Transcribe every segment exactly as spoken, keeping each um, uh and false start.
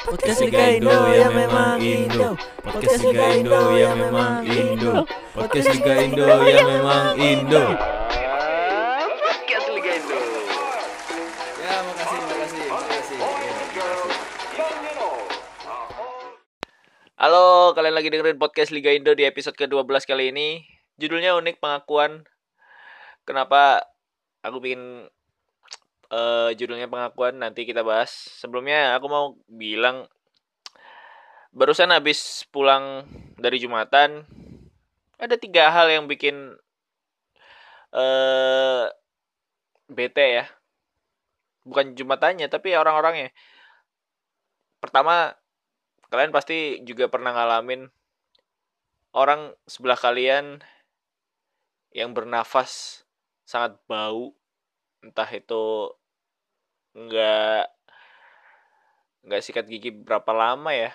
Podcast Liga Indo ya memang Indo. Podcast Liga Indo ya memang Indo. Podcast Liga Indo ya memang Indo. Podcast Liga Indo. Ya makasih makasih makasih. Ya, makasih. Halo, kalian lagi dengerin podcast Liga Indo di episode kedua belas kali ini. Judulnya unik, pengakuan. Kenapa aku bikin uh, judulnya pengakuan, nanti kita bahas. Sebelumnya aku mau bilang, barusan habis pulang dari Jumatan, ada tiga hal yang bikin uh, bete ya. Bukan Jumatannya, tapi orang-orangnya. Pertama, kalian pasti juga pernah ngalamin orang sebelah kalian yang bernafas sangat bau, entah itu nggak nggak sikat gigi berapa lama ya,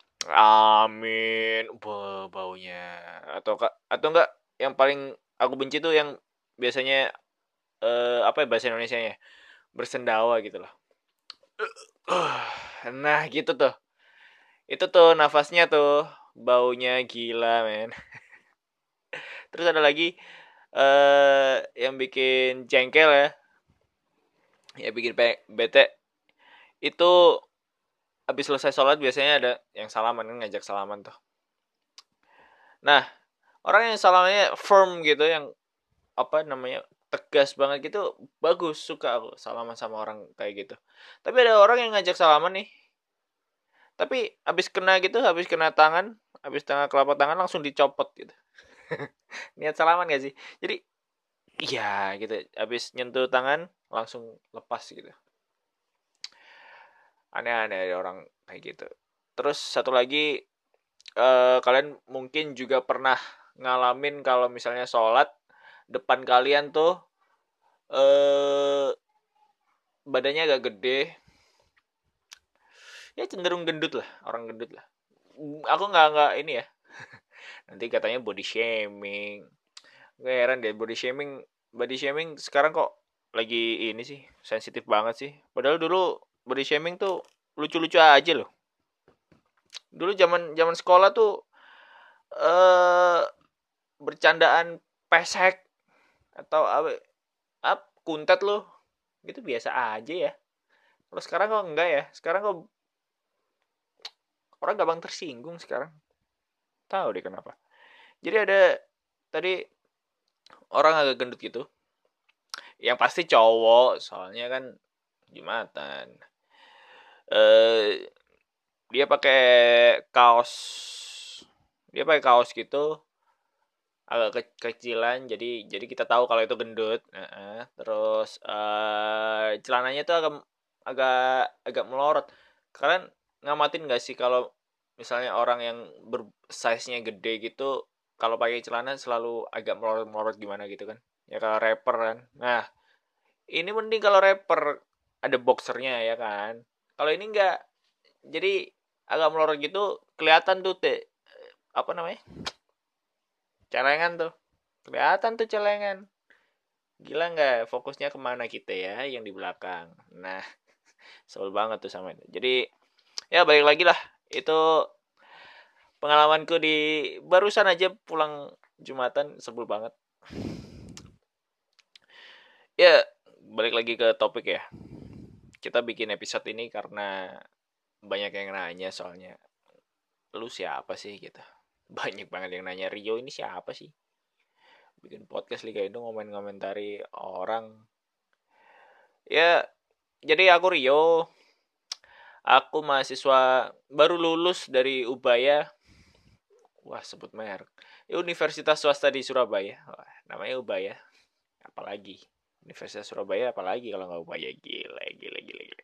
amin, Wah, baunya, atau atau enggak, yang paling aku benci tuh yang biasanya eh, apa ya bahasa Indonesianya, bersendawa gitu loh. Nah gitu tuh, itu tuh nafasnya tuh baunya gila men. Terus ada lagi eh yang bikin jengkel ya, ya bikin pe- bete itu habis selesai sholat biasanya ada yang salaman, kan ngajak salaman tuh. Nah, orang yang salamannya firm gitu, yang apa namanya, tegas banget gitu, bagus, suka aku salaman sama orang kayak gitu. Tapi ada orang yang ngajak salaman nih, tapi habis kena gitu, habis kena tangan, habis tengah kelapa tangan langsung dicopot gitu. Niat salaman gak sih? Jadi iya gitu, habis nyentuh tangan langsung lepas gitu. Aneh-aneh ada orang kayak gitu. Terus satu lagi, eh, kalian mungkin juga pernah ngalamin kalau misalnya sholat, depan kalian tuh eh badannya agak gede, ya cenderung gendut lah, orang gendut lah. Aku nggak nggak ini ya, nanti katanya body shaming. Gue heran deh, body shaming body shaming sekarang kok lagi ini sih, sensitif banget sih. Padahal dulu body shaming tuh lucu-lucu aja loh. Dulu zaman zaman sekolah tuh eh bercandaan pesek atau apa, up kuntet loh, gitu biasa aja ya. Kalau sekarang kok enggak ya, sekarang kok orang gampang tersinggung sekarang, tahu deh kenapa. Jadi ada tadi orang agak gendut gitu, yang pasti cowok soalnya kan Jumatan. eh dia pakai kaos dia pakai kaos gitu, agak ke- kecilan, jadi jadi kita tahu kalau itu gendut. Uh-uh. Terus uh, celananya tuh agak agak agak melorot. Kalian ngamatin nggak sih kalau misalnya orang yang ber size nya gede gitu, kalau pakai celana selalu agak melorot melorot gimana gitu kan, ya kalau rapper kan. Nah, ini mending kalau rapper ada boxernya ya kan, kalau ini enggak, jadi agak melorot gitu, kelihatan tuh te, apa namanya, celengan tuh, kelihatan tuh celengan. Gila nggak, fokusnya kemana kita ya yang di belakang. Nah, sebel banget tuh sama itu. Jadi ya balik lagi lah, itu pengalamanku di barusan aja pulang Jumatan, sebel banget. Ya balik lagi ke topik ya, kita bikin episode ini karena banyak yang nanya, soalnya lu siapa sih gitu. Banyak banget yang nanya, Rio ini siapa sih bikin podcast Liga Indo ngomen-ngomentari orang. Ya, jadi aku Rio. Aku mahasiswa baru lulus dari Ubaya. Wah, sebut merek. Ya, Universitas swasta di Surabaya. Wah, namanya Ubaya. Apalagi Universitas Surabaya, apalagi kalau nggak Ubaya. Gila, gila, gila, gila.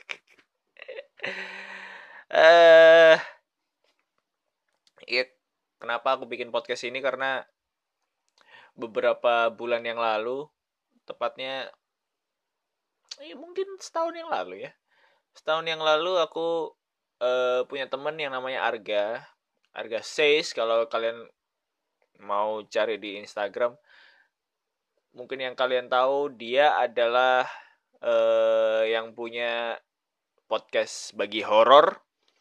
Eh, ya, kenapa aku bikin podcast ini? Karena beberapa bulan yang lalu, tepatnya ya mungkin setahun yang lalu ya. Setahun yang lalu aku uh, punya temen yang namanya Arga. Arga Says, kalau kalian mau cari di Instagram. Mungkin yang kalian tahu, dia adalah uh, yang punya podcast bagi horor.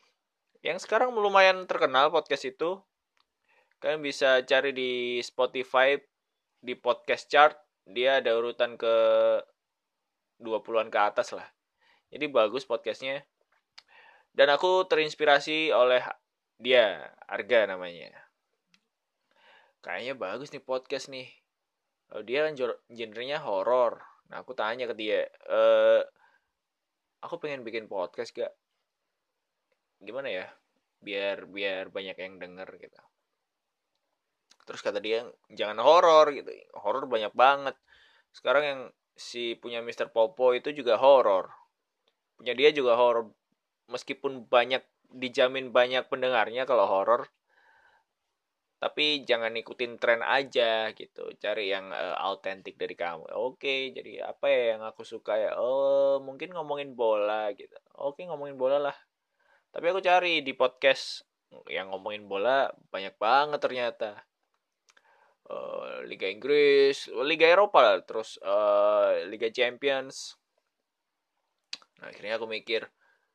yang sekarang lumayan terkenal podcast itu. Kalian bisa cari di Spotify, di podcast chart, dia ada urutan ke dua puluhan ke atas lah. Jadi bagus podcastnya. Dan aku terinspirasi oleh dia, Arga namanya. Kayaknya bagus nih podcast nih. Dia kan genrenya horor. Nah aku tanya ke dia, e, aku pengen bikin podcast gak? Gimana ya? Biar biar banyak yang denger gitu. Terus kata dia, jangan horor gitu. Horor banyak banget. Sekarang yang si punya mister Popo itu juga horor. Punya dia juga horor. Meskipun banyak, dijamin banyak pendengarnya kalau horor. Tapi jangan ikutin tren aja gitu. Cari yang uh, autentik dari kamu. Oke, jadi apa ya yang aku suka ya? Oh, mungkin ngomongin bola gitu. Oke, ngomongin bola lah. Tapi aku cari di podcast yang ngomongin bola banyak banget ternyata. Uh, Liga Inggris, Liga Eropa lah, terus uh, Liga Champions. Nah, akhirnya aku mikir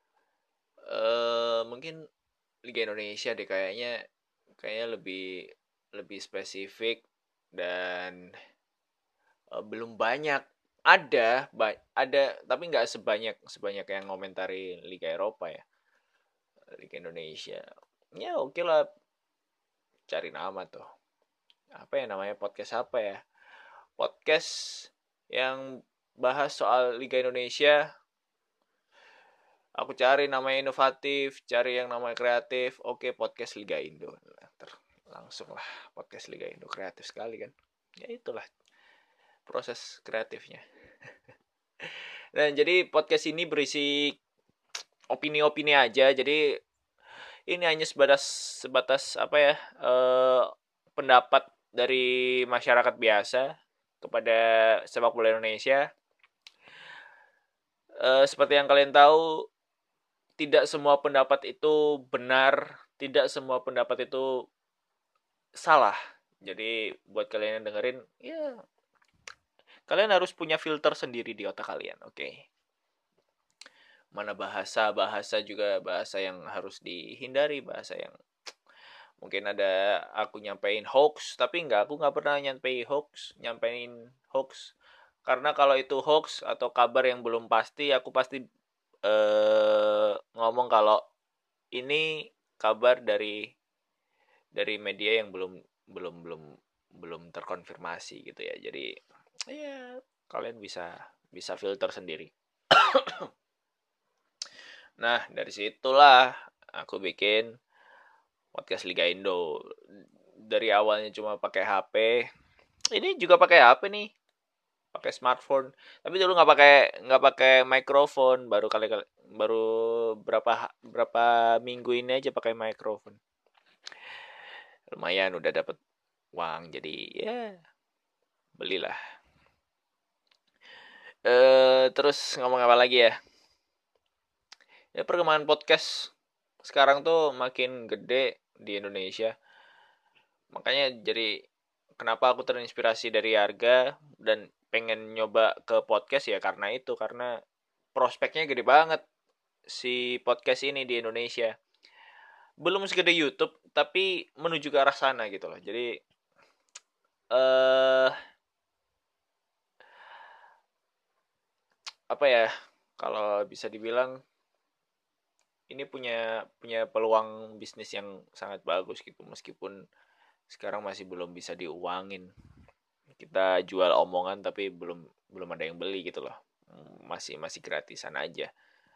uh, mungkin Liga Indonesia deh kayaknya kayaknya lebih lebih spesifik dan uh, belum banyak ada ba- ada tapi nggak sebanyak sebanyak yang ngomentari Liga Eropa ya. Liga Indonesia ya oke okay lah, cari nama tuh apa ya namanya, podcast apa ya, podcast yang bahas soal Liga Indonesia. Aku cari namanya inovatif, cari yang namanya kreatif. Oke, podcast Liga Indo. Langsung lah, podcast Liga Indo. Kreatif sekali kan. Ya itulah proses kreatifnya. Dan jadi podcast ini berisi opini-opini aja. Jadi ini hanya sebatas sebatas apa ya, eh, pendapat dari masyarakat biasa kepada sepak bola Indonesia. Eh, seperti yang kalian tahu, tidak semua pendapat itu benar, tidak semua pendapat itu salah. Jadi buat kalian yang dengerin, ya kalian harus punya filter sendiri di otak kalian, oke? Okay? Mana bahasa-bahasa juga bahasa yang harus dihindari, bahasa yang mungkin ada aku nyampein hoax, tapi enggak, aku nggak pernah nyampein hoax, nyampein hoax. Karena kalau itu hoax atau kabar yang belum pasti, aku pasti eh, ngomong kalau ini kabar dari dari media yang belum belum belum belum terkonfirmasi gitu ya. Jadi ya kalian bisa bisa filter sendiri. Nah, dari situlah aku bikin podcast Liga Indo. Dari awalnya cuma pakai H P. Ini juga pakai H P nih. Pakai smartphone. Tapi dulu nggak pakai nggak pakai mikrofon. Baru kali kali baru berapa berapa minggu ini aja pakai mikrofon. Lumayan udah dapet uang, jadi ya belilah. Eh terus ngomong apa lagi ya? Ya perkembangan podcast sekarang tuh makin gede di Indonesia. Makanya jadi kenapa aku terinspirasi dari Arga dan pengen nyoba ke podcast ya karena itu, karena prospeknya gede banget si podcast ini di Indonesia. Belum segede YouTube tapi menuju ke arah sana gitu loh. Jadi eh apa ya, kalau bisa dibilang ini punya punya peluang bisnis yang sangat bagus gitu, meskipun sekarang masih belum bisa diuangin. Kita jual omongan tapi belum belum ada yang beli gitu loh, masih masih gratisan aja.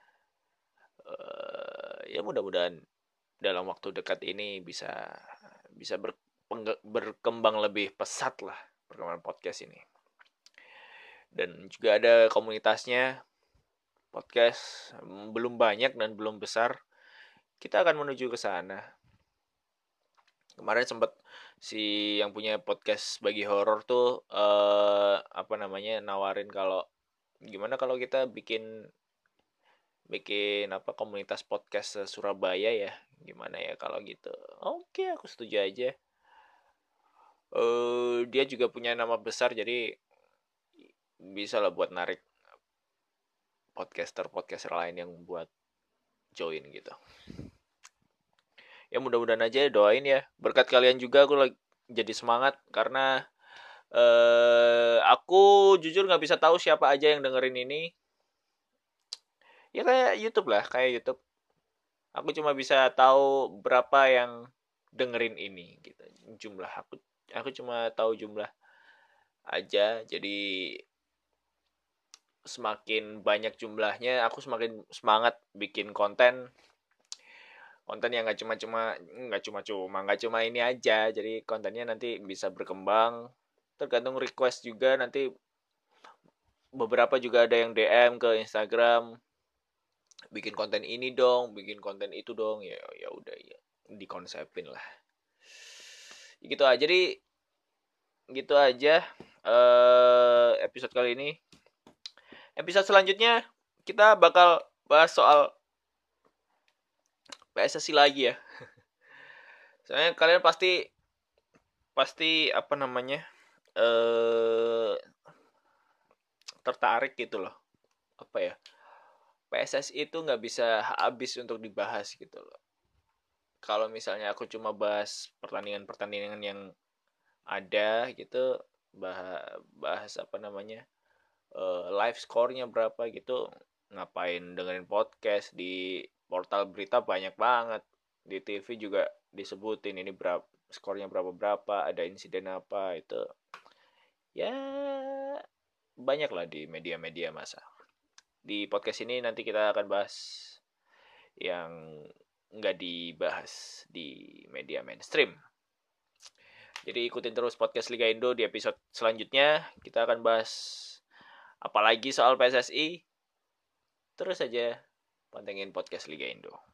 Uh, ya mudah-mudahan dalam waktu dekat ini bisa bisa ber, berkembang lebih pesat lah perkembangan podcast ini. Dan juga ada komunitasnya. Podcast belum banyak dan belum besar. Kita akan menuju ke sana. Kemarin sempat si yang punya podcast bagi horor tuh eh, apa namanya nawarin kalau gimana kalau kita bikin bikin apa komunitas podcast Surabaya ya, gimana ya kalau gitu. Oke, aku setuju aja. Uh, dia juga punya nama besar jadi bisa lah buat narik podcaster-podcaster lain yang buat join gitu. Ya mudah-mudahan aja, doain ya. Berkat kalian juga aku lagi jadi semangat karena eh aku jujur nggak bisa tahu siapa aja yang dengerin ini. Ya kayak YouTube lah, kayak YouTube. Aku cuma bisa tahu berapa yang dengerin ini gitu. Jumlah aku aku cuma tahu jumlah aja. Jadi semakin banyak jumlahnya, aku semakin semangat bikin konten. Konten yang nggak cuma-cuma nggak cuma-cuma nggak cuma ini aja. Jadi kontennya nanti bisa berkembang. Tergantung request juga, nanti beberapa juga ada yang D M ke Instagram, bikin konten ini dong, bikin konten itu dong. Ya ya udah ya, dikonsepin lah. Gitu aja. Jadi gitu aja eh episode kali ini. Episode selanjutnya kita bakal bahas soal P S S I lagi ya. Soalnya kalian pasti pasti apa namanya eh tertarik gitu loh. Apa ya? P S S I itu nggak bisa habis untuk dibahas gitu loh. Kalau misalnya aku cuma bahas pertandingan-pertandingan yang ada gitu, bahas, bahas apa namanya uh, live score-nya berapa gitu, ngapain dengerin podcast. Di portal berita banyak banget, di T V juga disebutin ini berapa skornya, berapa berapa, ada insiden apa itu ya, banyak lah di media-media masa. Di podcast ini nanti kita akan bahas yang nggak dibahas di media mainstream. Jadi ikutin terus podcast Liga Indo. Di episode selanjutnya kita akan bahas apalagi soal P S S I. Terus aja pantengin podcast Liga Indo.